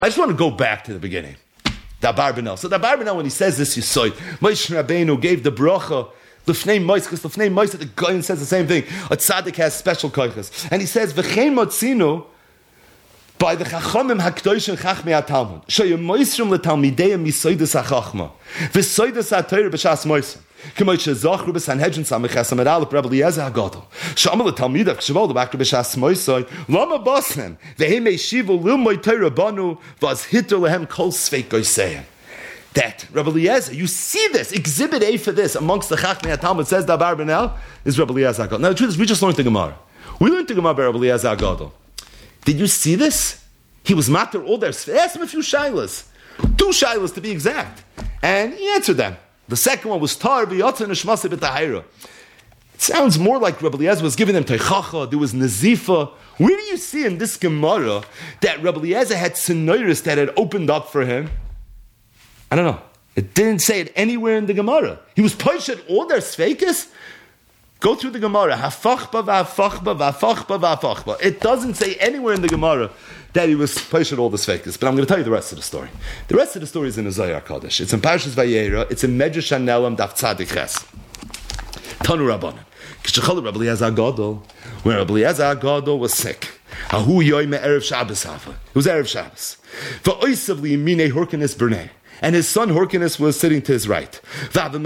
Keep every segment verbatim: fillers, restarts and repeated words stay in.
I just want to go back to the beginning. The Abarbanel. So the Abarbanel, when he says this, you saw it. Moshe Rabbeinu gave the bracha. L'fnei Moshe, because l'fnei Moshe, the Goyen says the same thing. A tzaddik has special koiches. And he says, V'chein motzinu, by the Chachamim HaKdoshim Chachmei HaTalmud. Shoyim Moisrim l'talmideim misoides HaChachma. V'soides HaTorah b'shas Moisrim. K'moy shezachru b'Sanhedrin Samech Amar Aleph Rebbe Eliezer HaGadol. Sh'amar l'talmidav k'shavol l'bakru b'shas Moisoi. Lama basnem. V'hem eishivu l'ilmoi Torah banu. V'az hitter lehem kol sveik goyseim. That Rebbe Eliezer, you see this, exhibit A for this amongst the Chachmei HaTalmud, says the Abarbanel, is Rebbe Eliezer HaGadol. Now the truth is, we just learned the Gemara. We learned the Gemara by Rebbe Eliezer HaGadol. Did you see this? He was matter all their. Ask him a few shilas. Two shilas to be exact. And he answered them. The second one was Tar v'yotzer neshmasa b'tahira. It sounds more like Rebbe Eliezer was giving them teichacha, there was nazifa. Where do you see in this Gemara that Rebbe Eliezer had senoiris that had opened up for him? I don't know. It didn't say it anywhere in the Gemara. He was pushed all their sfeikis. Go through the Gemara. Hafachba v'hafachba v'hafachba v'hafachba. It doesn't say anywhere in the Gemara that he was pushed all the sfeikis. But I'm going to tell you the rest of the story. The rest of the story is in the Zohar Kodesh. It's in Parshas Vayera. It's in Medrash Hanelam Daf Tzadik Ches. Tanu Rabbanan. K'shechol Rebbe Eliezer HaGadol. When Rebbe Eliezer HaGadol was sick. Ahu yoyme erev Shabbos hava. It was erev Shabbos. V'oisav liyimine Horkenes bernei. And his son Horkenes was sitting to his right. And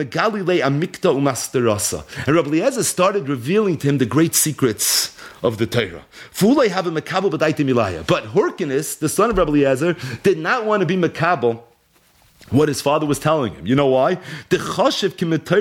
Rebbe Eliezer started revealing to him the great secrets of the Torah. But Horkenes, the son of Rebbe Eliezer, did not want to be makabel what his father was telling him. You know why? Because he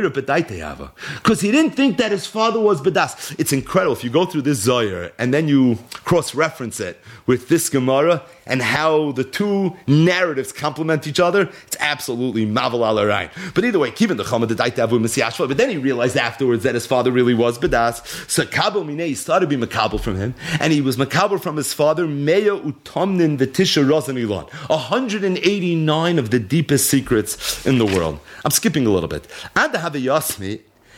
didn't think that his father was bedas. It's incredible. If you go through this Zohar and then you cross-reference it with this Gemara and how the two narratives complement each other, it's absolutely maval al arayin. But either way, keeping the chama the daitavu mesiashva. But then he realized afterwards that his father really was bedas. So kabel minei, he started being makabel from him, and he was makabel from his father meya utomnin v'tisha rozan ilan. one hundred eighty-nine of the deepest secrets in the world. I'm skipping a little bit. Ad have yasmi.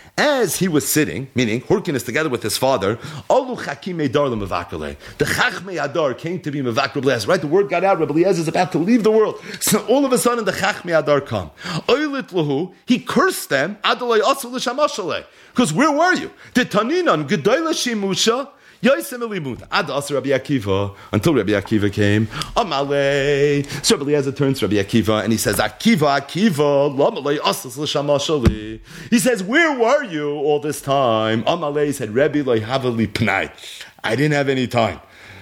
As he was sitting, meaning Horkenes together with his father, Alu Chakimei Dar Lemavakale. The Chachmei Adar came to be Mavak Rebbe Eliezer. Right, the word got out. Rebbe Eliezer is about to leave the world. So all of a sudden, the Chachmei Adar come. Oilit Lahu, he cursed them. Adalei Asul L'Shamashale. Because where were you? The Taninan Gedoyle Shimusha. Yosem Elimud. Ad Asar Rabbi Akiva, until Rabbi Akiva came. Amalei. So Rabbi Eliezer turns to Rabbi Akiva and he says, Akiva, Akiva, Lamalei Asas L'Shamashali. He says, where were you all this time? Amalei said, Rabbi Loi Havali Pnai. I didn't have any time.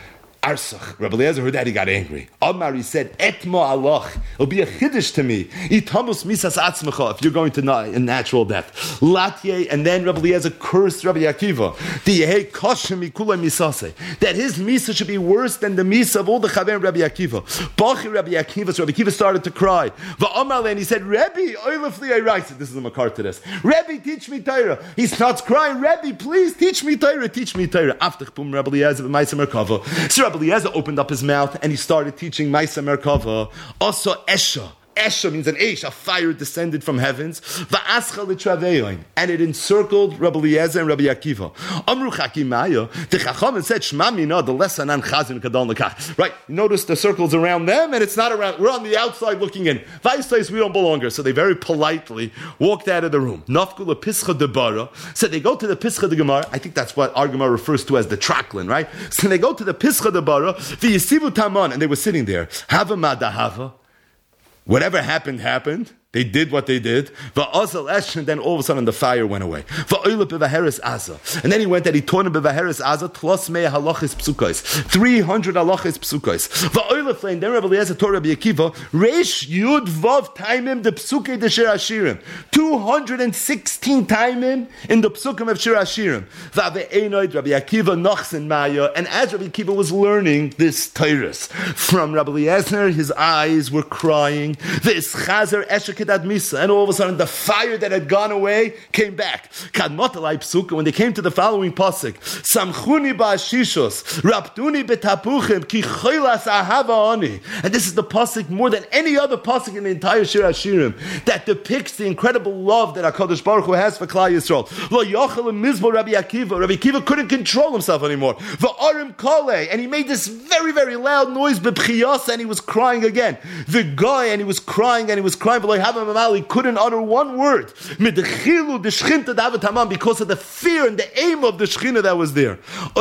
Arsach. Rabbi Eliezer heard that, he got angry. Amar, he said, Etma Allah. It'll be a chiddush to me. Itamus misas atzmecha, if you're going to die in natural death. Latye, and then Rabbi Eliezer cursed Rabbi Akiva. Diyehei koshem mikula misase. That his misa should be worse than the misa of all the chaverim Rabbi Akiva. Bachi Rabbi Akiva, so Rabbi Akiva started to cry. Va'amar, and he said, Rabbi, oilefli ayraisa. This is a makar to this. Rabbi, teach me Torah. He starts crying, Rabbi, please teach me Torah, teach me Torah. Aftach pum Rabbi Eliezer b'maisa merkava. So Rabbi Eliezer opened up his mouth and he started teaching Maisa Merkava. Also Esha. Esha means an Eish, a fire descended from heavens. Va'ascha l'traveyoin. And it encircled Rabbi Eliezer and Rabbi Akiva. Amru Chakimaya. The Chacham said, Shema mina, the lesanan chazin kadal nekach. Right, notice the circle's around them and it's not around, we're on the outside looking in. Vice says we don't belong here. So they very politely walked out of the room. Nafku lepischa debara. So they go to the Pischa de Gemara. I think that's what our Gemara refers to as the traklin, right? So they go to the Pischa debara. V'yisivu taman. And they were sitting there. Hava madahava. Whatever happened, happened. They did what they did. And then all of a sudden the fire went away. And then he went and he taught him bevaheres aza tlos mei halachis psukos. three hundred halachis psukos. And then Rabbi Eliezer taught Rabbi Akiva reish yud vav taimim the psukei de shir hashirim. two hundred sixteen taimim in the psukim of shir hashirim. Rabbi Akiva nochsen maya. And as Rabbi Akiva was learning this Torah from Rabbi Eliezer, his eyes were crying. This chazer eshek and all of a sudden the fire that had gone away came back. When they came to the following pasuk, Samchuni ba'ashishos, Raptuni betapuchim, ki choilas ahava ani. And this is the pasuk more than any other pasuk in the entire Shir Hashirim that depicts the incredible love that HaKadosh Baruch Hu has for Klal Yisrael. Lo yochel mizbo Rabbi Akiva. Rabbi Akiva couldn't control himself anymore. Va'arim kole, and he made this very, very loud noise, b'pchiyas, and he was crying again. The guy, and he was crying, and he was crying, but he couldn't utter one word. Because of the fear and the aim of the Shechina that was there.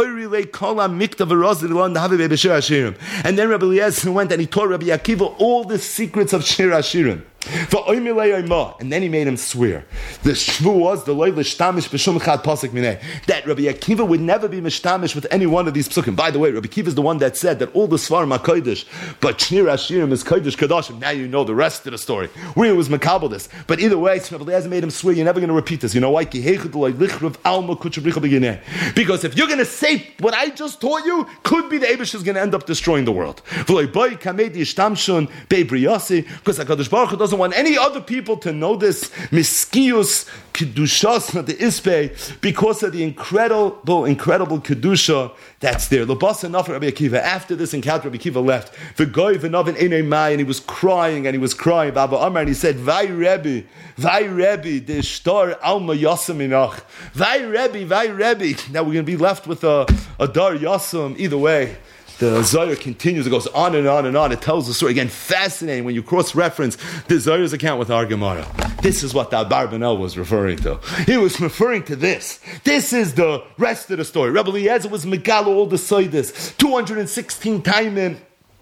And then Rabbi Eliezer went and he taught Rabbi Akiva all the secrets of Shir Hashirim. And then he made him swear. The shvu was the loy l'shtamish b'shum chad pasuk mineh, that Rabbi Akiva would never be mishtamish with any one of these psukim. By the way, Rabbi Akiva is the one that said that all the svarim are kodesh, but Shir Hashirim is kodesh kadashim. Now you know the rest of the story. Where it was makabel this, but either way, Rabbi Eliezer made him swear. You're never going to repeat this. You know why? Because if you're going to say what I just taught you, could be the Eibush is going to end up destroying the world. Because HaKadosh Baruch Hu doesn't want any other people to know this miskius kedushas the ispe, because of the incredible, incredible kedusha that's there. Labasa enough Rabbi Akiva. After this encounter, Rabbi Akiva left. The goy v'novin enei mai, and he was crying and he was crying. Baba Amar, and he said, "Vai Rebbe, Vai Rebbe, the shtar alma yasam inach. Vai Rebbe, Vai Rebbe." Now we're going to be left with a, a dar yasam. Either way, the Zohar continues. It goes on and on and on. It tells the story. Again, fascinating when you cross-reference the Zohar's account with our Gemara. This is what the Abarbanel was referring to. He was referring to this. This is the rest of the story. Rabbi Eliezer was Megalo all the Soides. two hundred sixteen time in.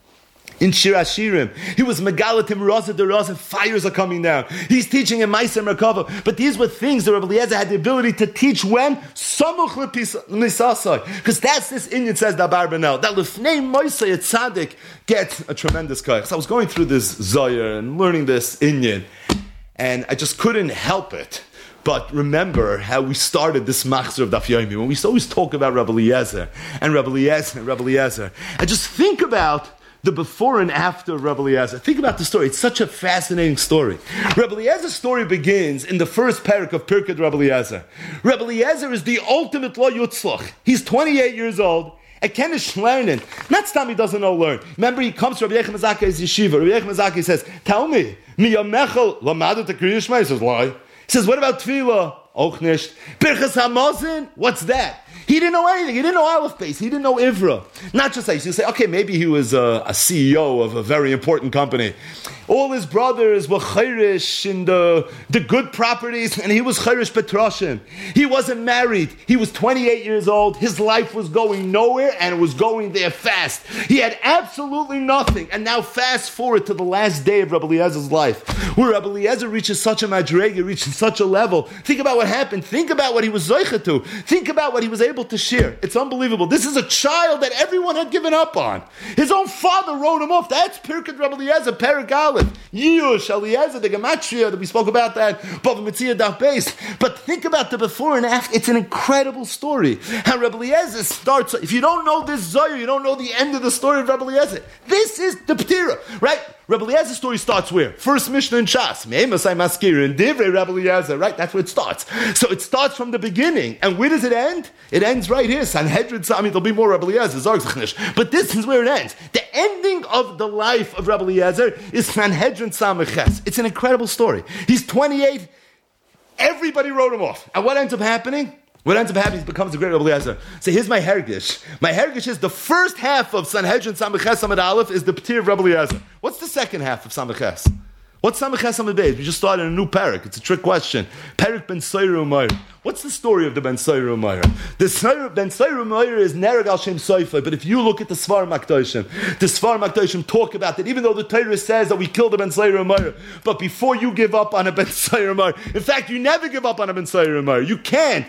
In Shir Hashirim, he was Megalatim Raza de Raza, fires are coming down. He's teaching in Meiser Merkava. But these were things that Rabbi Eliezer had the ability to teach when? Samuch L'Nisasai. Because that's this Inyan, says the Abarbanel, that L'fnei Moisei Tzaddik gets a tremendous koach. So I was going through this Zohar and learning this Inyan, and I just couldn't help it. But remember how we started this machzor of Daf Yomi, when we always talk about Rabbi Eliezer and Rabbi Eliezer and Rabbi Eliezer. And just think about the before and after of Rabbi Eliezer. Think about the story. It's such a fascinating story. Rabbi Eliezer's story begins in the first parak of Pirkei Rabbi Eliezer. Rabbi Eliezer is the ultimate lo yutzlach. He's twenty-eight years old. A kenish learning. Not Stam he doesn't know learn. Remember, he comes to Rabbi Yechim Zakai's yeshiva. Rabbi Yechim Zakai says, "Tell me, mi yamechel lamadu tekriya shema." He says, "Why?" He says, "What about tefillah?" Och nicht. Birchas Hamazon? What's that? He didn't know anything. He didn't know Aleph Beis. He didn't know Ivra. Not just that. You say, okay, maybe he was a, a C E O of a very important company. All his brothers were chayrish in the, the good properties, and he was chayrish Petroshin. He wasn't married. He was twenty-eight years old. His life was going nowhere, and it was going there fast. He had absolutely nothing. And now fast forward to the last day of Rabbi Eliezer's life, where Rabbi Eliezer reaches such a madrega, reaches such a level. Think about what happened. Think about what he was zoicha to. Think about what he was able to share. It's unbelievable. This is a child that everyone had given up on. His own father wrote him off. That's Pirkei Rabbi Eliezer, Perek Aleph. Yush, Eliezer, the Gematria that we spoke about that, Bava Metzia Daf Beis. But think about the before and after. It's an incredible story. How Rabbi Eliezer starts. If you don't know this Zohar, you don't know the end of the story of Rabbi Eliezer. This is the Ptira, right? Rabbi Eliezer's story starts where? First Mishnah in Shas. Me'emasai maskir in Divrei Rabbi Eliezer, right? That's where it starts. So it starts from the beginning. And where does it end? It ends right here. Sanhedrin, I mean, there'll be more Rabbi Eliezer, but this is where it ends. The ending of the life of Rabbi Eliezer is Sanhedrin Sameches. It's an incredible story. He's twenty-eight. Everybody wrote him off. And what ends up happening? What ends up happening is he becomes a great Rabbi Eliezer. So here's my hergish. My hergish is the first half of Sanhedrin Sameches Samad Aleph is the Ptir of Rabbi Eliezer. What's the second half of Sameches? What's Sameches Samad Beis? We just started a new parak. It's a trick question. Parak Ben Soiru Umayr. What's the story of the Ben Soiru Umayr? The Ben Soiru Umayr is Nereg al Shem Soifa, but if you look at the Svar Makdoshim, the Svar Makdoshim talk about that, even though the Torah says that we killed the Ben Soiru Umayr, but before you give up on a Ben Soiru Umayr, in fact, you never give up on a Ben Soiru Umayr. You can't.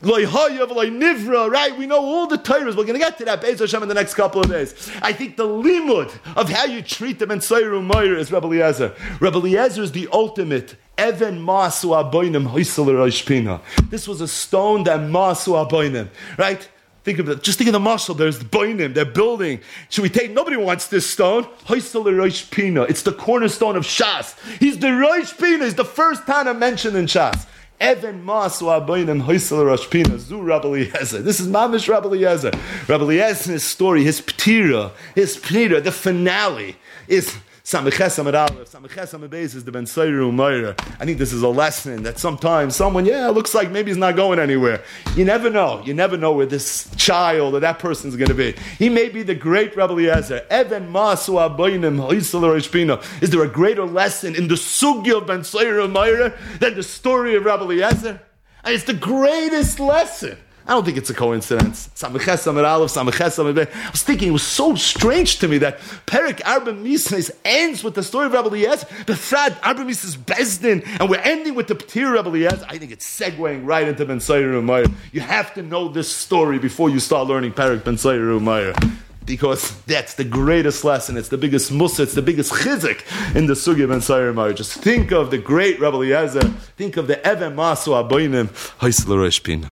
Nivra, right? We know all the Torahs. We're going to get to that Be'ez Hashem in the next couple of days. I think the limud of how you treat the Ben Soiru Umayr is Rabbi Eliezer. Rabbi Eliezer is the ultimate. Even Masu Aboinim Hoysel Rosh Pina. This was a stone that Masu Aboinim, right? Think of it. Just think of the muscle. There's the boinim. They're building. Should we take? Nobody wants this stone. Hoysel Rosh Pina. It's the cornerstone of Shas. He's the Rosh Pina. He's the first Tana mentioned in Shas. Evan Masu Aboinim Hoysel Rosh Pina. Zu Rabbi Eliezer. This is Mamish Rabbi Eliezer. Rabbi Eliezer's story, his ptira, his ptira, the finale is Samiches Amid Aleph, Samiches Amid Beis is the Ben Seiru Meira. I think this is a lesson that sometimes someone, yeah, looks like maybe he's not going anywhere. You never know. You never know where this child or that person's going to be. He may be the great Rabbi Eliezer. Even Masu Aboinim Hoysel Rosh Pina. Is there a greater lesson in the sugya of Ben Seiru Meira than the story of Rabbi Eliezer? And it's the greatest lesson. I don't think it's a coincidence. Samiches Amid Aleph, Samiches Amid Beis. I was thinking, it was so strange to me that Perek Arba Misnes ends with the story of Rabbi Eliezer, Befrad Arba Misnes Bezdin, and we're ending with the P'tir Rabbi Eliezer. I think it's segueing right into Ben Seiru Meir. You have to know this story before you start learning Perek Ben Seiru Meir. Because that's the greatest lesson. It's the biggest musa. It's the biggest chizik in the sugya Ben Seiru Meir. Just think of the great Rabbi Eliezer. Think of the Even Masu Aboinim Hoysel Rosh Pina.